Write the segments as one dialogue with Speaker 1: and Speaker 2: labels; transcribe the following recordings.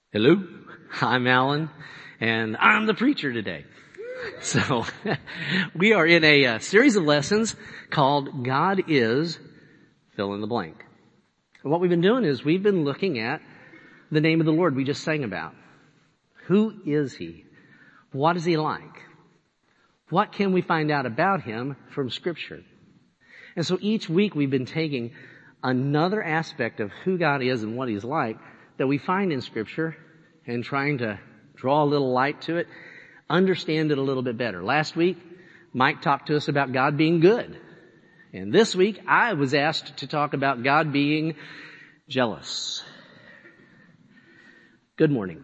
Speaker 1: Hello, I'm Alan, and I'm the preacher today. So, we are in a series of lessons called God is fill in the blank. And what we've been doing is we've been looking at the name of the Lord we just sang about. Who is He? What is He like? What can we find out about Him from Scripture? And so each week we've been taking another aspect of who God is and what He's like that we find in Scripture and trying to draw a little light to it, understand it a little bit better. Last week, Mike talked to us about God being good. And this week, I was asked to talk about God being jealous. Good morning.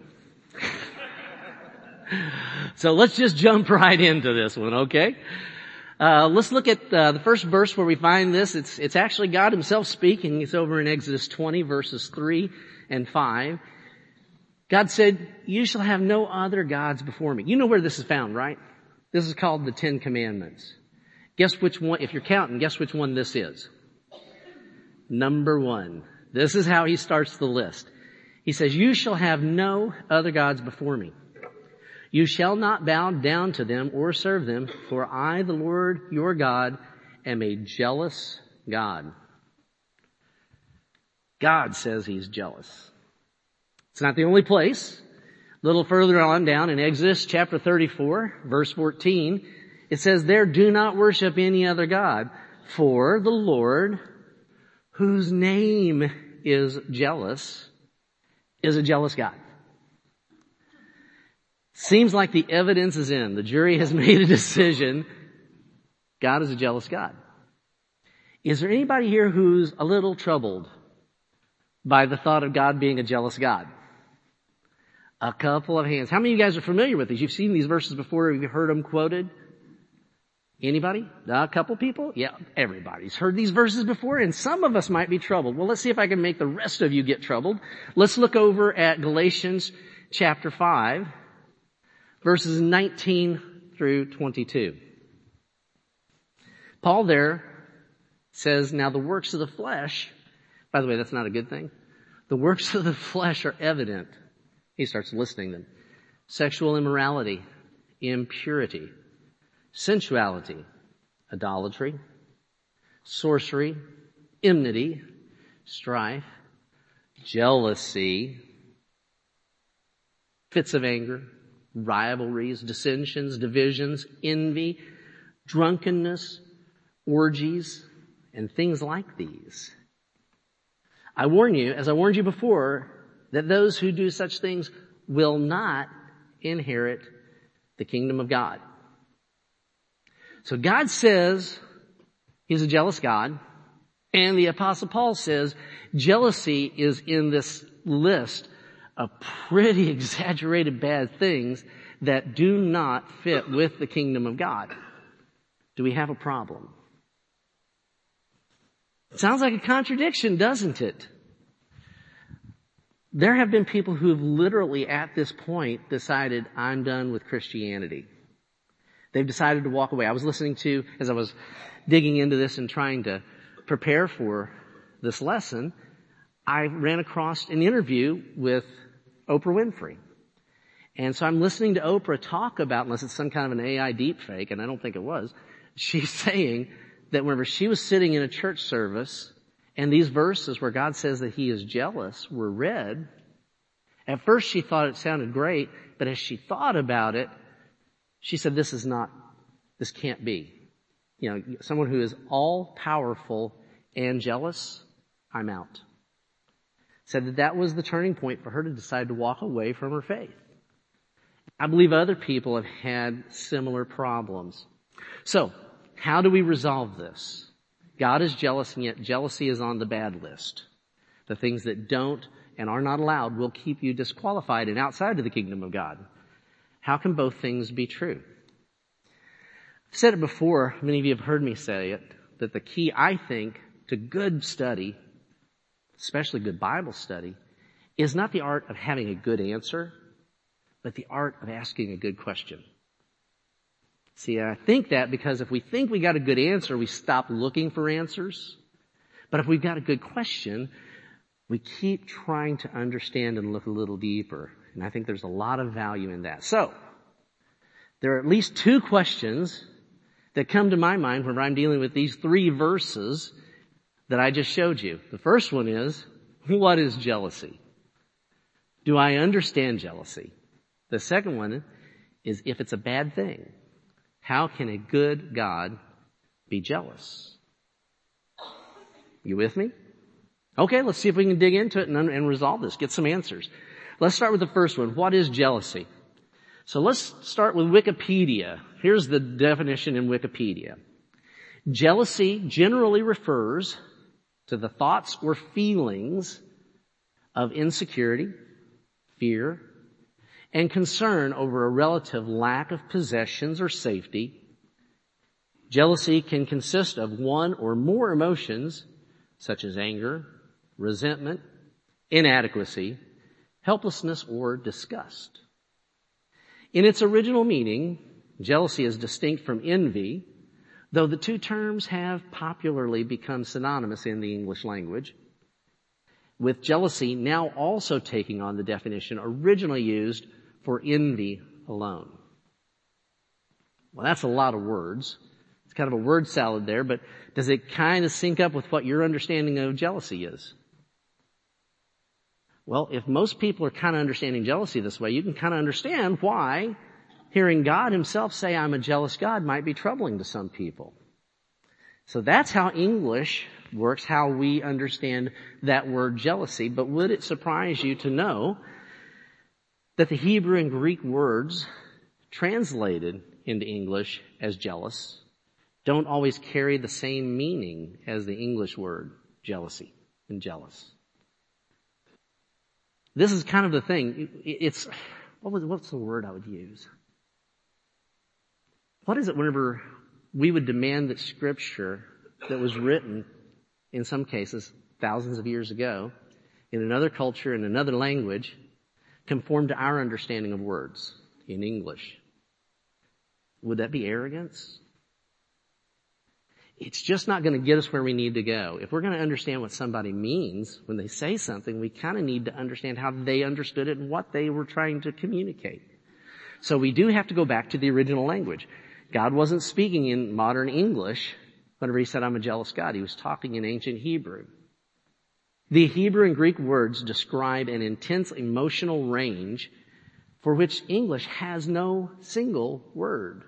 Speaker 1: So let's just jump right into this one, okay? Let's look at the first verse where we find this. It's actually God Himself speaking. It's over in Exodus 20, verses 3 and 5. God said, "You shall have no other gods before me." You know where this is found, right? This is called the Ten Commandments. Guess which one, if you're counting, guess which one this is? Number 1. This is how He starts the list. He says, "You shall have no other gods before me. You shall not bow down to them or serve them, for I, the Lord your God, am a jealous God." God says He's jealous. It's not the only place. A little further on down in Exodus chapter 34, verse 14, it says there, "Do not worship any other God, for the Lord, whose name is jealous, is a jealous God." Seems like the evidence is in. The jury has made a decision. God is a jealous God. Is there anybody here who's a little troubled by the thought of God being a jealous God? A couple of hands. How many of you guys are familiar with these? You've seen these verses before. Have you heard them quoted? Anybody? A couple people? Yeah, everybody's heard these verses before, and some of us might be troubled. Well, let's see if I can make the rest of you get troubled. Let's look over at Galatians chapter 5, verses 19 through 22. Paul there says, "Now the works of the flesh," by the way, that's not a good thing. "The works of the flesh are evident." He starts listing them. "Sexual immorality, impurity, sensuality, idolatry, sorcery, enmity, strife, jealousy, fits of anger, rivalries, dissensions, divisions, envy, drunkenness, orgies, and things like these. I warn you, as I warned you before, that those who do such things will not inherit the kingdom of God." So God says He's a jealous God, and the Apostle Paul says jealousy is in this list of pretty exaggerated bad things that do not fit with the kingdom of God. Do we have a problem? It sounds like a contradiction, doesn't it? There have been people who have literally at this point decided, "I'm done with Christianity." They've decided to walk away. I was listening to, as I was digging into this and trying to prepare for this lesson, I ran across an interview with Oprah Winfrey. And so I'm listening to Oprah talk about, unless it's some kind of an AI deep fake, and I don't think it was, she's saying that whenever she was sitting in a church service and these verses where God says that He is jealous were read, at first she thought it sounded great, but as she thought about it, she said, this can't be. You know, someone who is all powerful and jealous, I'm out. Said that was the turning point for her to decide to walk away from her faith. I believe other people have had similar problems. So, how do we resolve this? God is jealous, and yet jealousy is on the bad list. The things that don't and are not allowed will keep you disqualified and outside of the kingdom of God. How can both things be true? I've said it before, many of you have heard me say it, that the key, I think, to good study, especially good Bible study, is not the art of having a good answer, but the art of asking a good question. See, I think that because if we think we got a good answer, we stop looking for answers. But if we've got a good question, We keep trying to understand and look a little deeper. And I think there's a lot of value in that. So, there are at least two questions that come to my mind when I'm dealing with these three verses that I just showed you. The first one is, what is jealousy? Do I understand jealousy? The second one is, if it's a bad thing, how can a good God be jealous? You with me? Okay, let's see if we can dig into it and resolve this, get some answers. Let's start with the first one. What is jealousy? So let's start with Wikipedia. Here's the definition in Wikipedia. Jealousy generally refers to the thoughts or feelings of insecurity, fear, and concern over a relative lack of possessions or safety. Jealousy can consist of one or more emotions such as anger, resentment, inadequacy, helplessness, or disgust. In its original meaning, jealousy is distinct from envy, though the two terms have popularly become synonymous in the English language, with jealousy now also taking on the definition originally used for envy alone. Well, that's a lot of words. It's kind of a word salad there, but does it kind of sync up with what your understanding of jealousy is? Well, if most people are kind of understanding jealousy this way, you can kind of understand why hearing God himself say, I'm a jealous God, might be troubling to some people. So that's how English works, how we understand that word jealousy. But would it surprise you to know that the Hebrew and Greek words translated into English as jealous don't always carry the same meaning as the English word jealousy and jealous? This is kind of the thing. It's, what's the word I would use? What is it whenever we would demand that Scripture that was written, in some cases, thousands of years ago, in another culture, in another language, conform to our understanding of words in English? Would that be arrogance? It's just not going to get us where we need to go. If we're going to understand what somebody means when they say something, we kind of need to understand how they understood it and what they were trying to communicate. So we do have to go back to the original language. God wasn't speaking in modern English whenever he said, I'm a jealous God. He was talking in ancient Hebrew. The Hebrew and Greek words describe an intense emotional range for which English has no single word.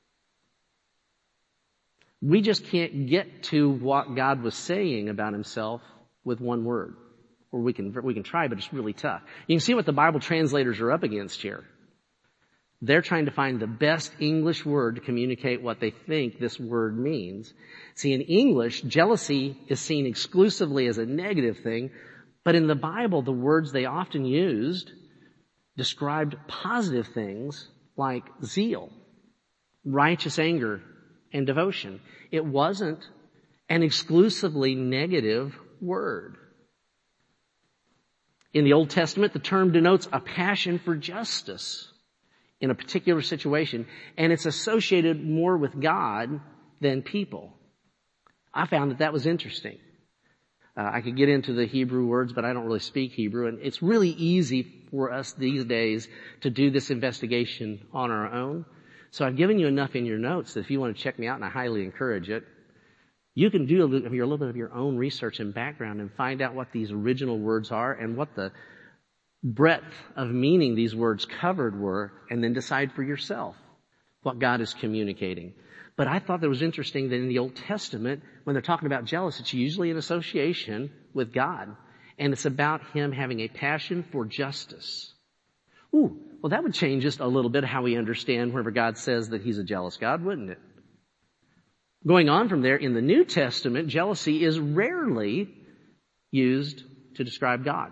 Speaker 1: We just can't get to what God was saying about himself with one word. Or we can try, but it's really tough. You can see what the Bible translators are up against here. They're trying to find the best English word to communicate what they think this word means. See, in English, jealousy is seen exclusively as a negative thing, but in the Bible, the words they often used described positive things like zeal, righteous anger, and devotion. It wasn't an exclusively negative word. In the Old Testament, the term denotes a passion for justice in a particular situation, and it's associated more with God than people. I found that was interesting. I could get into the Hebrew words, but I don't really speak Hebrew, and it's really easy for us these days to do this investigation on our own. So I've given you enough in your notes that if you want to check me out, and I highly encourage it, you can do a little bit of your own research and background and find out what these original words are and what the breadth of meaning these words covered were, and then decide for yourself what God is communicating. But I thought that was interesting that in the Old Testament, when they're talking about jealous, it's usually in association with God. And it's about him having a passion for justice. Ooh, well, that would change just a little bit how we understand whenever God says that he's a jealous God, wouldn't it? Going on from there, in the New Testament, jealousy is rarely used to describe God.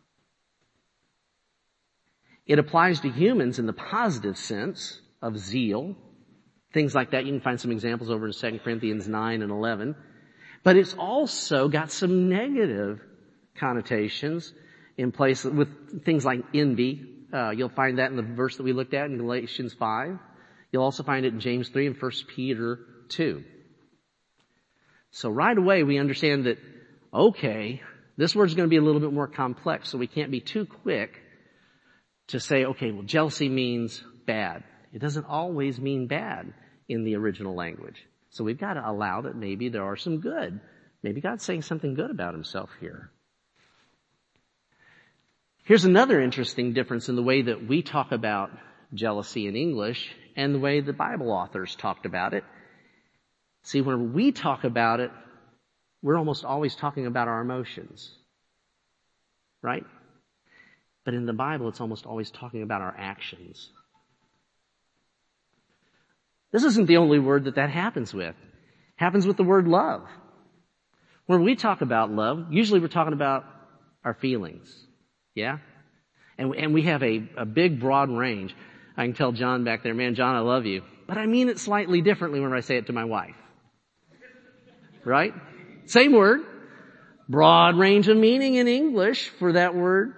Speaker 1: It applies to humans in the positive sense of zeal, things like that. You can find some examples over in 2 Corinthians 9 and 11. But it's also got some negative connotations in place with things like envy. You'll find that in the verse that we looked at in Galatians 5. You'll also find it in James 3 and 1 Peter 2. So right away we understand that, okay, This word's going to be a little bit more complex, so we can't be too quick to say, okay, well, jealousy means bad. It doesn't always mean bad in the original language. So we've got to allow that maybe there are some good. Maybe God's saying something good about himself here. Here's another interesting difference in the way that we talk about jealousy in English and the way the Bible authors talked about it. See, when we talk about it, we're almost always talking about our emotions, right? But in the Bible, it's almost always talking about our actions. This isn't the only word that happens with. It happens with the word love. When we talk about love, usually we're talking about our feelings. Yeah? And we have a big, broad range. I can tell John back there, man, John, I love you. But I mean it slightly differently when I say it to my wife. Right? Same word. Broad range of meaning in English for that word.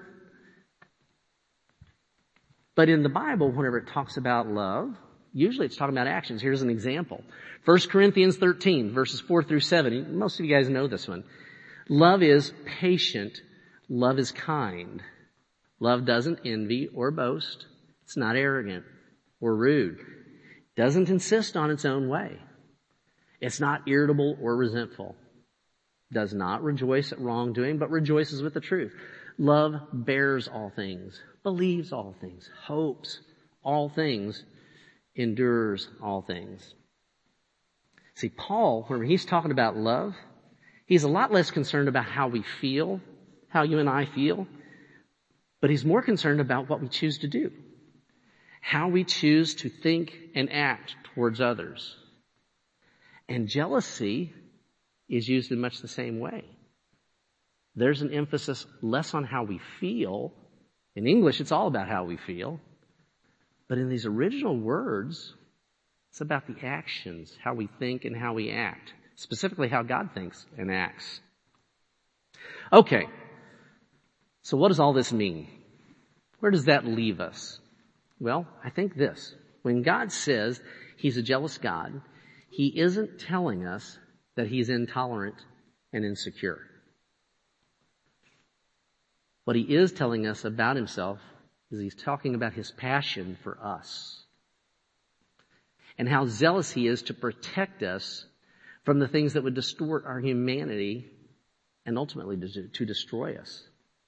Speaker 1: But in the Bible, whenever it talks about love, usually it's talking about actions. Here's an example. 1 Corinthians 13, verses 4 through 7. Most of you guys know this one. Love is patient. Love is kind. Love doesn't envy or boast. It's not arrogant or rude. Doesn't insist on its own way. It's not irritable or resentful. Does not rejoice at wrongdoing, but rejoices with the truth. Love bears all things, believes all things, hopes all things, endures all things. See, Paul, when he's talking about love, he's a lot less concerned about how we feel, how you and I feel, but he's more concerned about what we choose to do, how we choose to think and act towards others. And jealousy is used in much the same way. There's an emphasis less on how we feel. In English, it's all about how we feel. But in these original words, it's about the actions, how we think and how we act. Specifically, how God thinks and acts. Okay. So what does all this mean? Where does that leave us? Well, I think this. When God says he's a jealous God, he isn't telling us that he's intolerant and insecure. What he is telling us about himself is he's talking about his passion for us and how zealous he is to protect us from the things that would distort our humanity and ultimately to destroy us.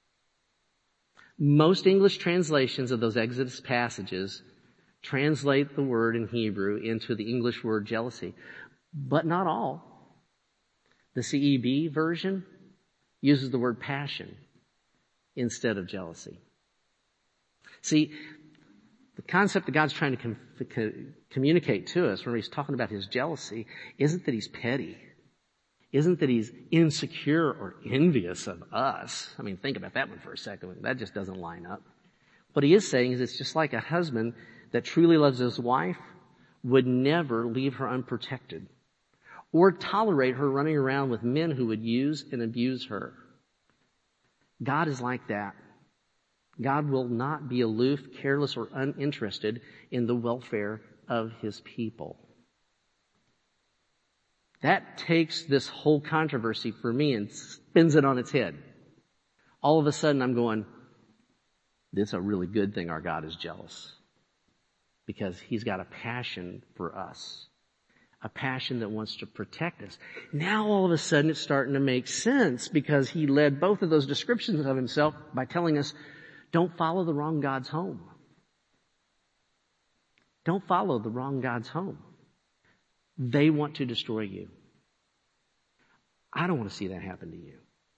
Speaker 1: Most English translations of those Exodus passages translate the word in Hebrew into the English word jealousy, but not all. The CEB version uses the word passion instead of jealousy. See, the concept that God's trying to communicate to us when he's talking about his jealousy isn't that he's petty. Isn't that he's insecure or envious of us. I mean, think about that one for a second. That just doesn't line up. What he is saying is it's just like a husband that truly loves his wife would never leave her unprotected or tolerate her running around with men who would use and abuse her. God is like that. God will not be aloof, careless, or uninterested in the welfare of his people. That takes this whole controversy for me and spins it on its head. All of a sudden I'm going, this is a really good thing our God is jealous. Because he's got a passion for us. A passion that wants to protect us. Now all of a sudden it's starting to make sense because he led both of those descriptions of himself by telling us, don't follow the wrong God's home. Don't follow the wrong God's home. They want to destroy you. I don't want to see that happen to you.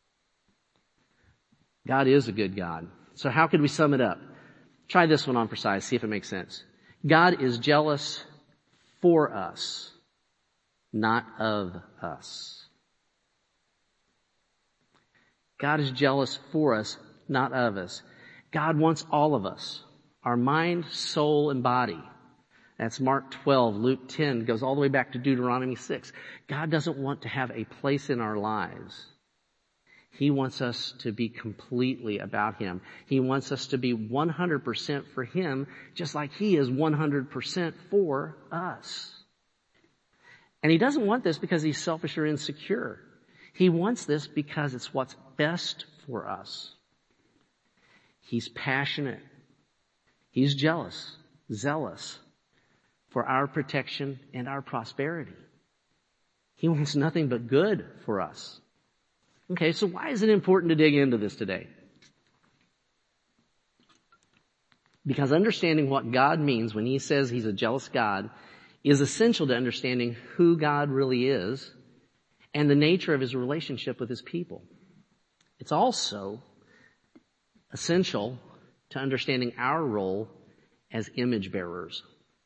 Speaker 1: God is a good God. So how could we sum it up? Try this one on for size, see if it makes sense. God is jealous for us, not of us. God is jealous for us, not of us. God wants all of us, our mind, soul, and body. That's Mark 12, Luke 10, goes all the way back to Deuteronomy 6. God doesn't want to have a place in our lives. He wants us to be completely about him. He wants us to be 100% for him, just like he is 100% for us. And he doesn't want this because he's selfish or insecure. He wants this because it's what's best for us. He's passionate. He's jealous, zealous for our protection and our prosperity. He wants nothing but good for us. Okay, so why is it important to dig into this today? Because understanding what God means when he says he's a jealous God is essential to understanding who God really is and the nature of his relationship with his people. It's also essential to understanding our role as image bearers.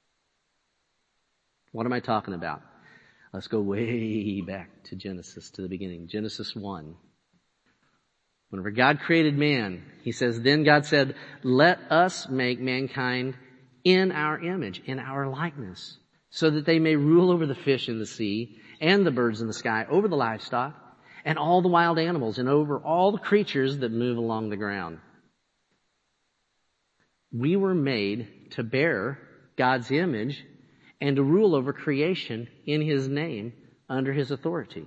Speaker 1: What am I talking about? Let's go way back to Genesis, to the beginning. Genesis 1. Whenever God created man, he says, then God said, let us make mankind in our image, in our likeness, so that they may rule over the fish in the sea and the birds in the sky, over the livestock and all the wild animals, and over all the creatures that move along the ground. We were made to bear God's image and to rule over creation in his name under his authority.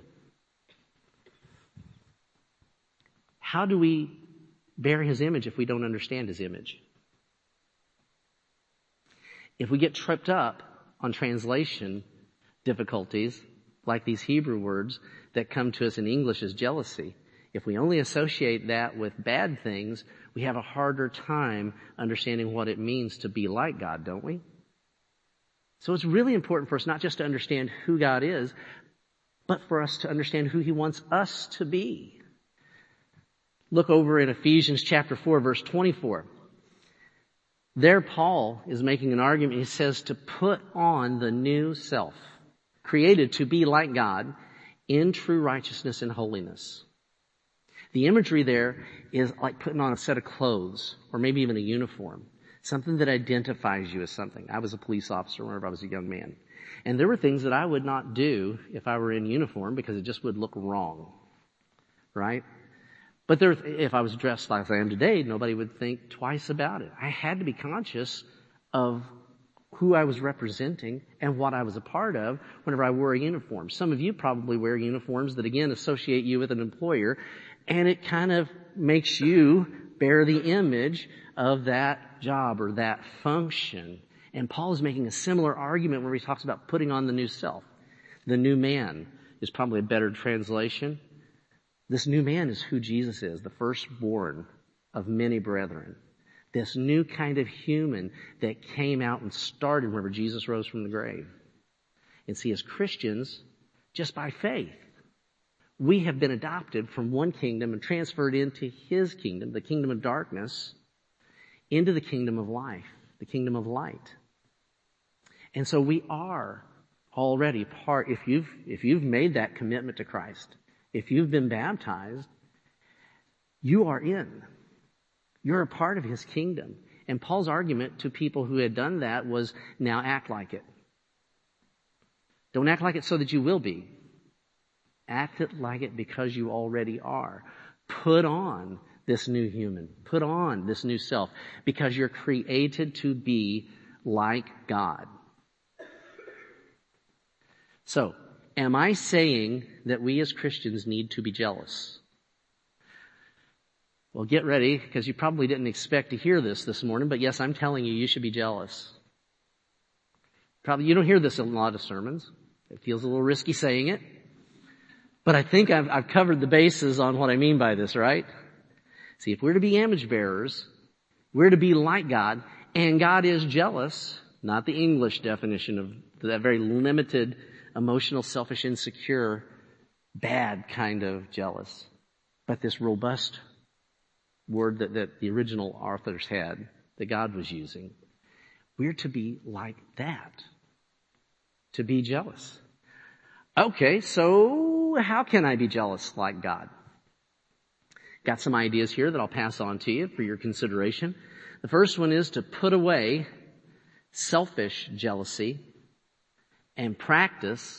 Speaker 1: How do we bear his image if we don't understand his image? If we get tripped up on translation difficulties, like these Hebrew words that come to us in English as jealousy, if we only associate that with bad things, we have a harder time understanding what it means to be like God, don't we? So it's really important for us not just to understand who God is, but for us to understand who he wants us to be. Look over in Ephesians chapter 4, verse 24. There Paul is making an argument. He says to put on the new self, created to be like God in true righteousness and holiness. The imagery there is like putting on a set of clothes, or maybe even a uniform, something that identifies you as something. I was a police officer whenever I was a young man. And there were things that I would not do if I were in uniform because it just would look wrong, right? But if I was dressed like I am today, nobody would think twice about it. I had to be conscious of who I was representing and what I was a part of whenever I wore a uniform. Some of you probably wear uniforms that, again, associate you with an employer, and it kind of makes you bear the image of that job or that function. And Paul is making a similar argument where he talks about putting on the new self. The new man is probably a better translation. This new man is who Jesus is, the firstborn of many brethren. This new kind of human that came out and started whenever Jesus rose from the grave. And see, as Christians, just by faith, we have been adopted from one kingdom and transferred into his kingdom, the kingdom of darkness, into the kingdom of life, the kingdom of light. And so we are already part, if you've made that commitment to Christ, if you've been baptized, you are in. You're a part of his kingdom. And Paul's argument to people who had done that was, now act like it. Don't act like it so that you will be. Act it like it because you already are. Put on this new human. Put on this new self because you're created to be like God. So, am I saying that we as Christians need to be jealous? Well, get ready, because you probably didn't expect to hear this morning, but yes, I'm telling you, you should be jealous. Probably you don't hear this in a lot of sermons. It feels a little risky saying it. But I think I've covered the bases on what I mean by this, right? See, if we're to be image bearers, we're to be like God, and God is jealous, not the English definition of that very limited, emotional, selfish, insecure, bad kind of jealous, but this robust word that the original authors had, that God was using. We're to be like that, to be jealous. Okay, so how can I be jealous like God? Got some ideas here that I'll pass on to you for your consideration. The first one is to put away selfish jealousy and practice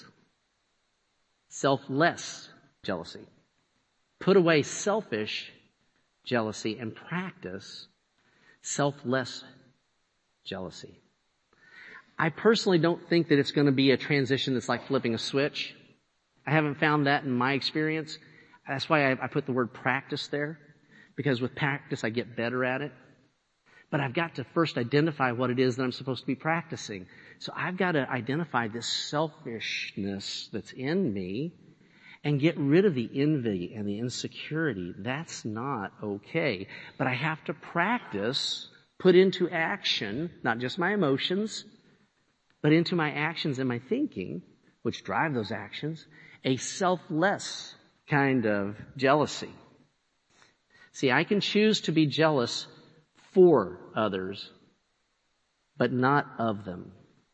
Speaker 1: selfless jealousy. Put away selfish jealousy and practice selfless jealousy. I personally don't think that it's going to be a transition that's like flipping a switch. I haven't found that in my experience. That's why I put the word practice there, because with practice I get better at it. But I've got to first identify what it is that I'm supposed to be practicing. So I've got to identify this selfishness that's in me and get rid of the envy and the insecurity. That's not okay. But I have to practice, put into action, not just my emotions, but into my actions and my thinking, which drive those actions, a selfless kind of jealousy. See, I can choose to be jealous for others, but not of them.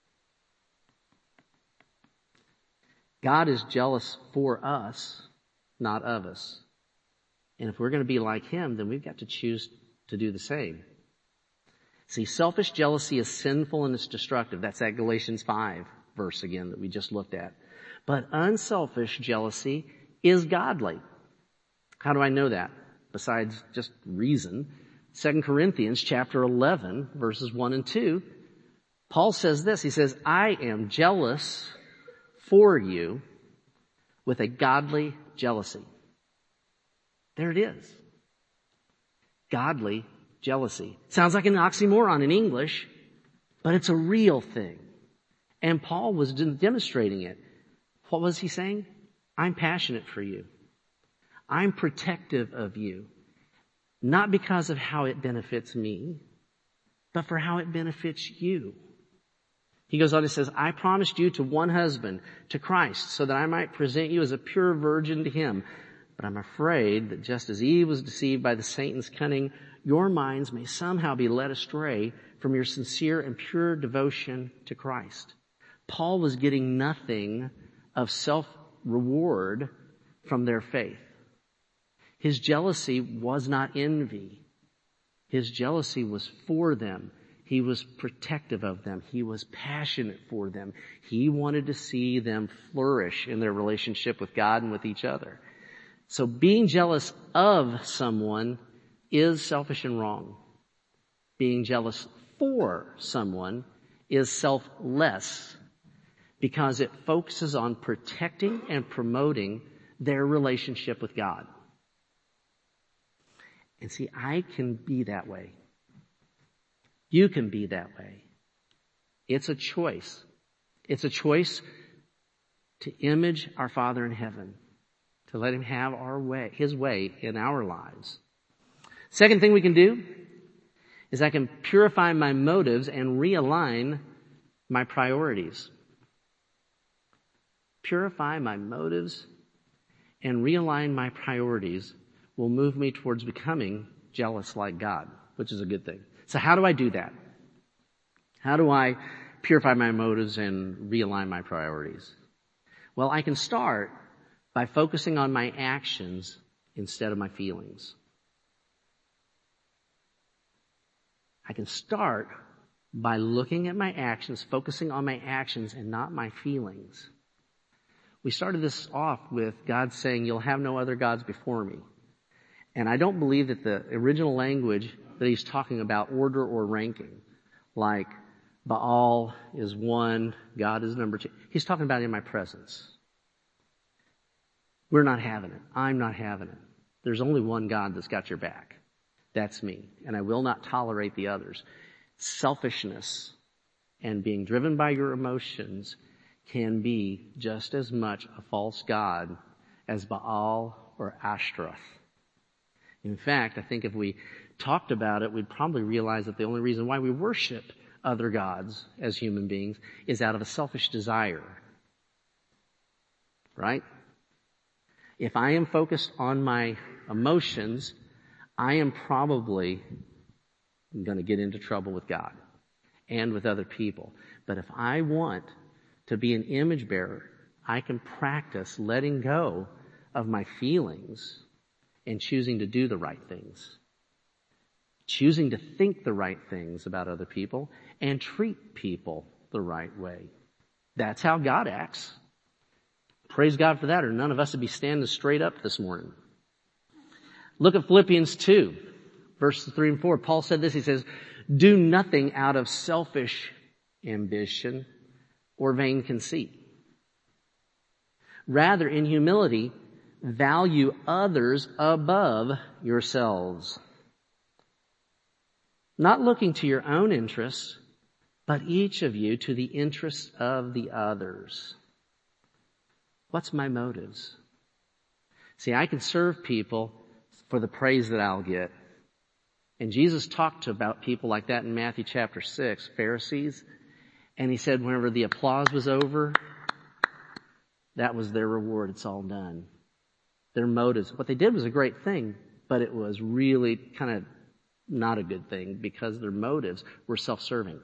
Speaker 1: God is jealous for us, not of us. And if we're going to be like Him, then we've got to choose to do the same. See, selfish jealousy is sinful and it's destructive. That's that Galatians 5 verse again that we just looked at. But unselfish jealousy is godly. How do I know that? Besides just reason. 2 Corinthians chapter 11, verses 1 and 2, Paul says this. He says, I am jealous for you with a godly jealousy. There it is. Godly jealousy. Sounds like an oxymoron in English, but it's a real thing. And Paul was demonstrating it. What was he saying? I'm passionate for you. I'm protective of you. Not because of how it benefits me, but for how it benefits you. He goes on and says, I promised you to one husband, to Christ, so that I might present you as a pure virgin to Him. But I'm afraid that just as Eve was deceived by the Satan's cunning, your minds may somehow be led astray from your sincere and pure devotion to Christ. Paul was getting nothing of self-reward from their faith. His jealousy was not envy. His jealousy was for them. He was protective of them. He was passionate for them. He wanted to see them flourish in their relationship with God and with each other. So being jealous of someone is selfish and wrong. Being jealous for someone is selfless because it focuses on protecting and promoting their relationship with God. And see, I can be that way. You can be that way. It's a choice. It's a choice to image our Father in heaven, to let Him have our way, His way in our lives. Second thing we can do is I can purify my motives and realign my priorities. Purify my motives and realign my priorities will move me towards becoming jealous like God, which is a good thing. So how do I do that? How do I purify my motives and realign my priorities? Well, I can start by focusing on my actions instead of my feelings. I can start by looking at my actions, focusing on my actions and not my feelings. We started this off with God saying, you'll have no other gods before me. And I don't believe that the original language that He's talking about order or ranking, like Baal is one, God is number two. He's talking about in my presence. We're not having it. I'm not having it. There's only one God that's got your back. That's me. And I will not tolerate the others. Selfishness and being driven by your emotions can be just as much a false god as Baal or Ashtaroth. In fact, I think if we talked about it, we'd probably realize that the only reason why we worship other gods as human beings is out of a selfish desire. Right? If I am focused on my emotions, I am probably going to get into trouble with God and with other people. But if I want to be an image bearer, I can practice letting go of my feelings and choosing to do the right things. Choosing to think the right things about other people and treat people the right way. That's how God acts. Praise God for that, or none of us would be standing straight up this morning. Look at Philippians 2, verses 3 and 4. Paul said this, he says, do nothing out of selfish ambition or vain conceit. Rather, in humility, value others above yourselves, not looking to your own interests, but each of you to the interests of the others. What's my motives? See, I can serve people for the praise that I'll get. And Jesus talked about people like that in Matthew chapter 6, Pharisees. And he said whenever the applause was over, that was their reward. It's all done. Their motives. What they did was a great thing, but it was really kind of not a good thing because their motives were self-serving.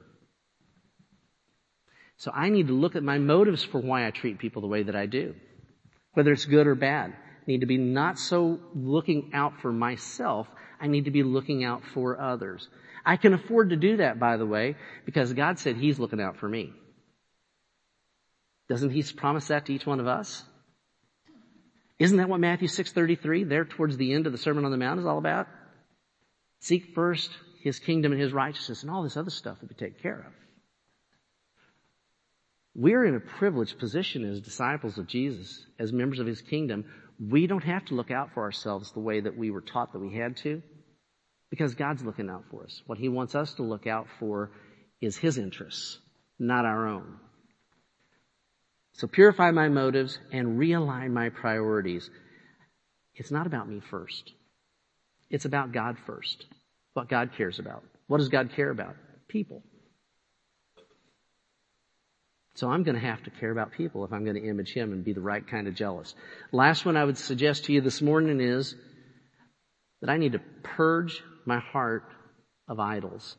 Speaker 1: So I need to look at my motives for why I treat people the way that I do. Whether it's good or bad. I need to be not so looking out for myself. I need to be looking out for others. I can afford to do that, by the way, because God said He's looking out for me. Doesn't He promise that to each one of us? Isn't that what Matthew 6:33, there towards the end of the Sermon on the Mount, is all about? Seek first His kingdom and His righteousness, and all this other stuff will be taken care of. We're in a privileged position as disciples of Jesus, as members of His kingdom. We don't have to look out for ourselves the way that we were taught that we had to, because God's looking out for us. What He wants us to look out for is His interests, not our own. So purify my motives and realign my priorities. It's not about me first. It's about God first. What God cares about. What does God care about? People. So I'm going to have to care about people if I'm going to image Him and be the right kind of jealous. Last one I would suggest to you this morning is that I need to purge my heart of idols.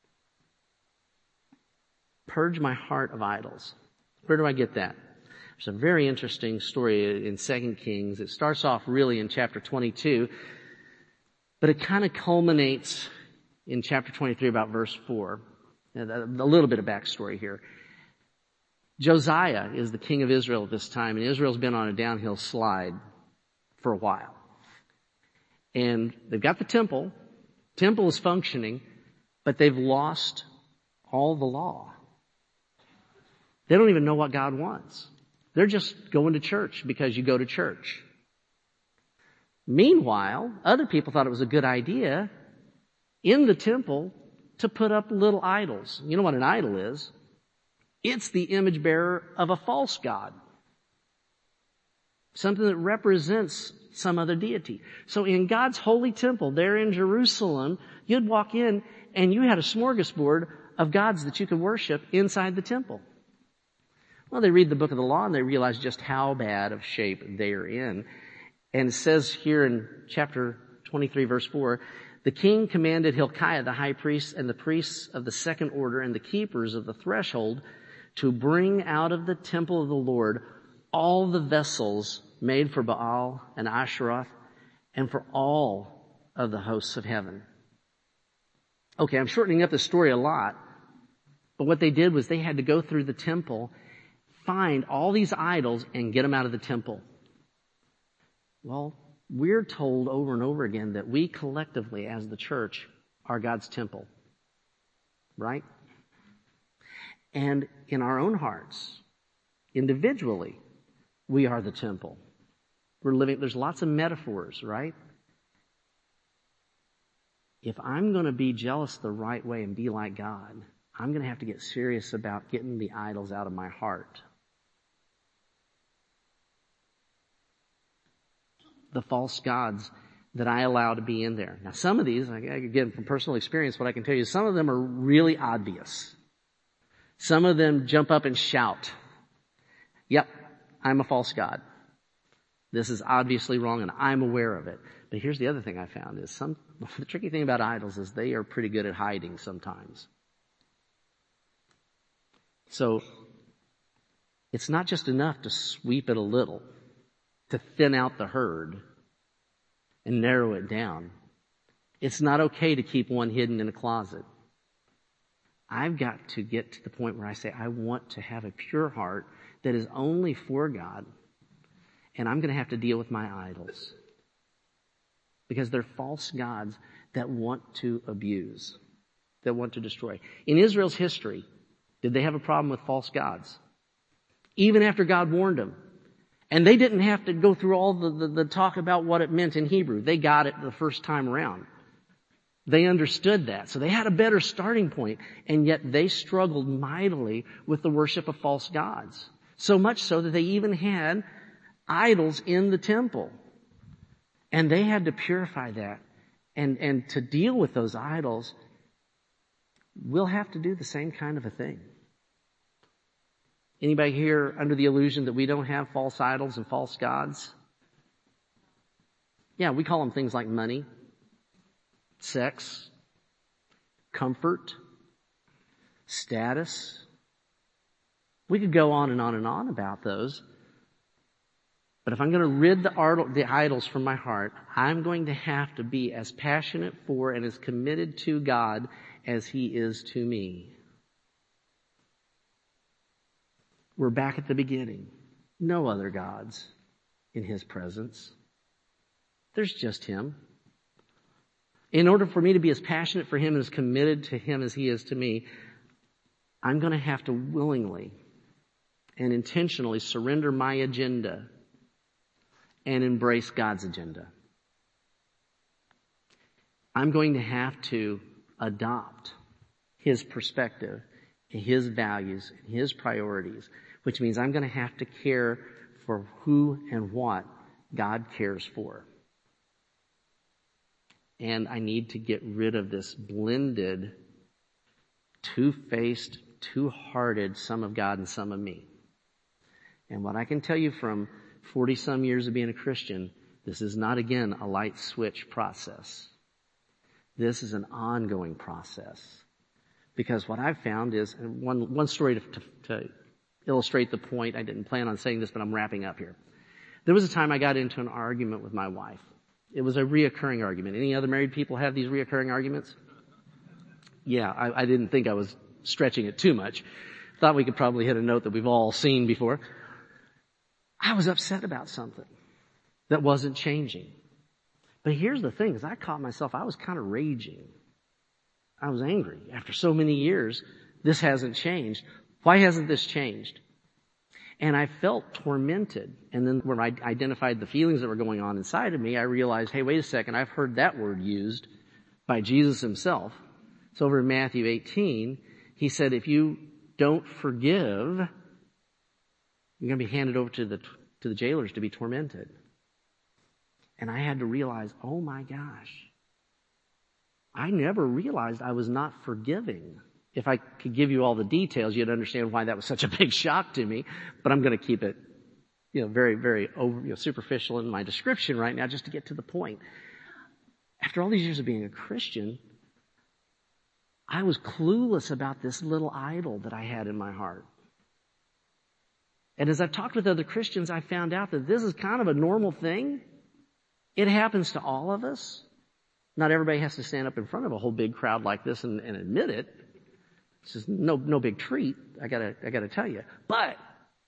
Speaker 1: Purge my heart of idols. Where do I get that? There's a very interesting story in 2 Kings. It starts off really in chapter 22, but it kind of culminates in chapter 23 about verse 4. A little bit of backstory here. Josiah is the king of Israel at this time, and Israel's been on a downhill slide for a while. And they've got the temple. Temple is functioning, but they've lost all the law. They don't even know what God wants. They're just going to church because you go to church. Meanwhile, other people thought it was a good idea in the temple to put up little idols. You know what an idol is? It's the image bearer of a false god. Something that represents some other deity. So in God's holy temple there in Jerusalem, you'd walk in and you had a smorgasbord of gods that you could worship inside the temple. Well, they read the book of the law and they realize just how bad of shape they are in. And it says here in chapter 23, verse 4, the king commanded Hilkiah, the high priest, and the priests of the second order and the keepers of the threshold to bring out of the temple of the Lord all the vessels made for Baal and Asheroth and for all of the hosts of heaven. Okay, I'm shortening up the story a lot, but what they did was they had to go through the temple, find all these idols, and get them out of the temple. Well, we're told over and over again that we collectively as the church are God's temple. Right? And in our own hearts, individually, we are the temple. We're living, there's lots of metaphors, right? If I'm going to be jealous the right way and be like God, I'm going to have to get serious about getting the idols out of my heart. The false gods that I allow to be in there. Now, some of these, again, from personal experience, what I can tell you is some of them are really obvious. Some of them jump up and shout, "Yep, I'm a false god. This is obviously wrong and I'm aware of it." But here's the other thing I found is the tricky thing about idols is they are pretty good at hiding sometimes. So it's not just enough to sweep it a little, to thin out the herd and narrow it down. It's not okay to keep one hidden in a closet. I've got to get to the point where I say, I want to have a pure heart that is only for God, and I'm going to have to deal with my idols. Because they're false gods that want to abuse, that want to destroy. In Israel's history, did they have a problem with false gods? Even after God warned them, And they didn't have to go through all the talk about what it meant in Hebrew. They got it the first time around. They understood that. So they had a better starting point, and yet they struggled mightily with the worship of false gods. So much so that they even had idols in the temple. And they had to purify that. And to deal with those idols, we'll have to do the same kind of a thing. Anybody here under the illusion that we don't have false idols and false gods? Yeah, we call them things like money, sex, comfort, status. We could go on and on and on about those. But if I'm going to rid the idols from my heart, I'm going to have to be as passionate for and as committed to God as He is to me. We're back at the beginning. No other gods in His presence. There's just Him. In order for me to be as passionate for Him and as committed to Him as He is to me, I'm going to have to willingly and intentionally surrender my agenda and embrace God's agenda. I'm going to have to adopt His perspective, His values, His priorities, which means I'm going to have to care for who and what God cares for. And I need to get rid of this blended, two-faced, two-hearted, some of God and some of me. And what I can tell you from 40-some years of being a Christian, this is not, again, a light switch process. This is an ongoing process. Because what I've found is, and one story to illustrate the point, I didn't plan on saying this, but I'm wrapping up here. There was a time I got into an argument with my wife. It was a reoccurring argument. Any other married people have these reoccurring arguments? Yeah, I didn't think I was stretching it too much. Thought we could probably hit a note that we've all seen before. I was upset about something that wasn't changing. But here's the thing, is I caught myself, I was kind of raging. I was angry. After so many years, this hasn't changed. Why hasn't this changed? And I felt tormented. And then when I identified the feelings that were going on inside of me, I realized, hey, wait a second, I've heard that word used by Jesus Himself. It's over in Matthew 18. He said, if you don't forgive, you're going to be handed over to the jailers to be tormented. And I had to realize, oh my gosh, I never realized I was not forgiving. If I could give you all the details, you'd understand why that was such a big shock to me. But I'm going to keep it, very, very superficial in my description right now, just to get to the point. After all these years of being a Christian, I was clueless about this little idol that I had in my heart. And as I've talked with other Christians, I found out that this is kind of a normal thing. It happens to all of us. Not everybody has to stand up in front of a whole big crowd like this and admit it. It's just no big treat, I gotta tell you. But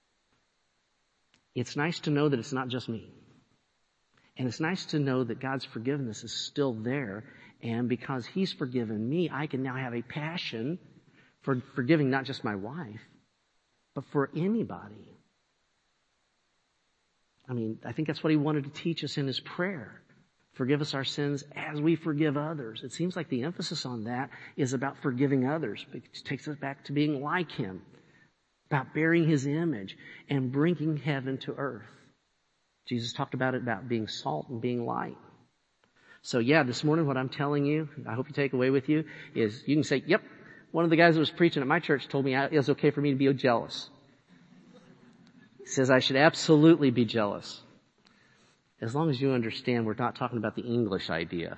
Speaker 1: it's nice to know that it's not just me. And it's nice to know that God's forgiveness is still there. And because He's forgiven me, I can now have a passion for forgiving not just my wife, but for anybody. I think that's what He wanted to teach us in His prayer. Forgive us our sins as we forgive others. It seems like the emphasis on that is about forgiving others. It takes us back to being like Him, about bearing His image and bringing heaven to earth. Jesus talked about it, about being salt and being light. So this morning what I'm telling you, I hope you take away with you, is you can say, yep, one of the guys that was preaching at my church told me it was okay for me to be jealous. He says I should absolutely be jealous. As long as you understand we're not talking about the English idea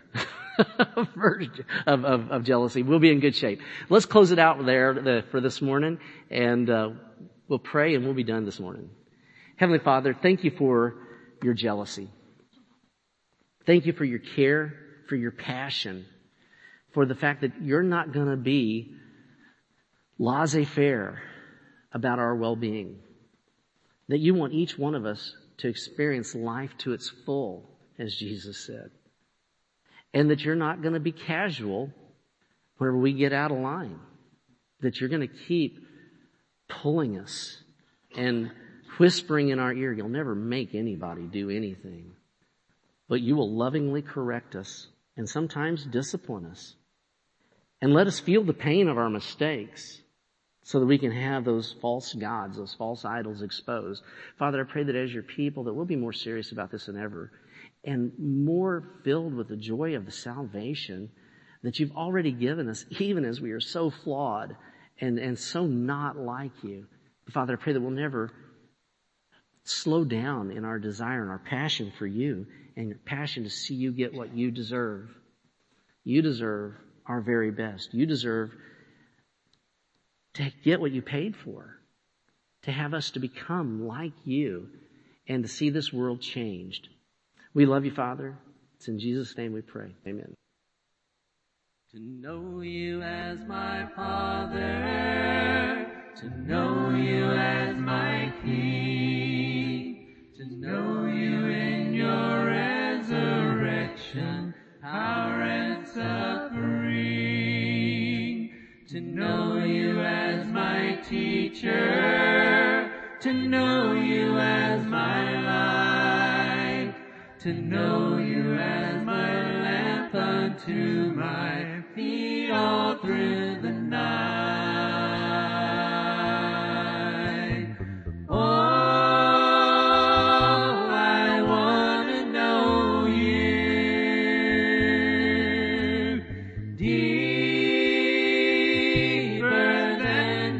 Speaker 1: of jealousy, we'll be in good shape. Let's close it out there for this morning, and we'll pray and we'll be done this morning. Heavenly Father, thank You for Your jealousy. Thank You for Your care, for Your passion, for the fact that You're not going to be laissez-faire about our well-being. That You want each one of us to experience life to its full, as Jesus said. And that You're not going to be casual whenever we get out of line. That You're going to keep pulling us and whispering in our ear, you'll never make anybody do anything. But you will lovingly correct us and sometimes discipline us. And let us feel the pain of our mistakes so that we can have those false gods, those false idols exposed. Father, I pray that as your people that we'll be more serious about this than ever and more filled with the joy of the salvation that you've already given us, even as we are so flawed and so not like you. Father, I pray that we'll never slow down in our desire and our passion for you and your passion to see you get what you deserve. You deserve our very best. You deserve to get what you paid for, to have us to become like you and to see this world changed. We love you, Father. It's in Jesus' name we pray. Amen.
Speaker 2: To know you as my Father, to know you as my King, to know you in your resurrection, power and suffering, to know you as my teacher, to know you as my light, to know you as my lamp unto my feet all through the night. Oh, I want to know you deeper than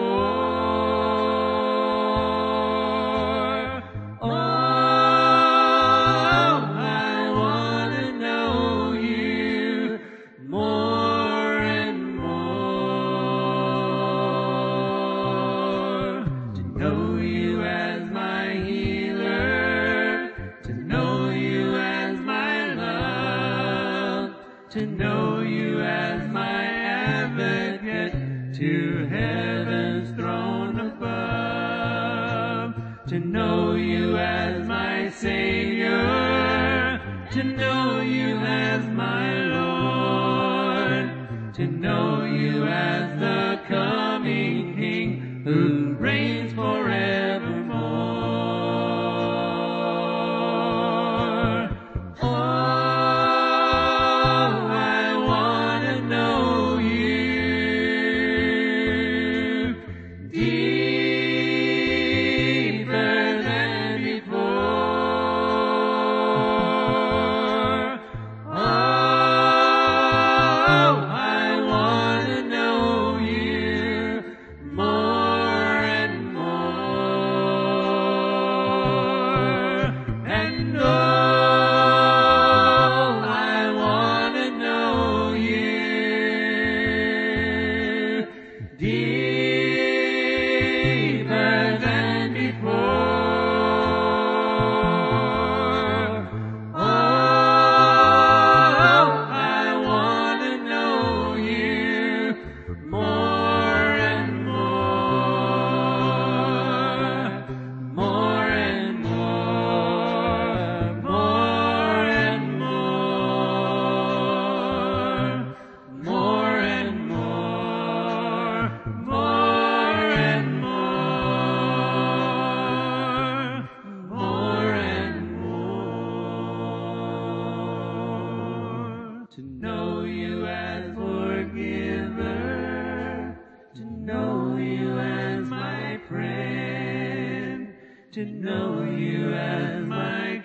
Speaker 2: before. Oh, I want to know you more and more. To know you as my healer, to know you as my love, to know you as my advocate to heaven's throne above, to know you as my Savior, to know you as my Lord, to know you as the coming King who reigns forevermore. Oh, I want to know you deeper than before. Oh, I want to know you more and more. And oh, I want to know you deeper than before. Oh, I want to know you more and more, more and more, more and more, more and more, more and more, more and more. To know you as forgiver, to know you as my friend, to know you as my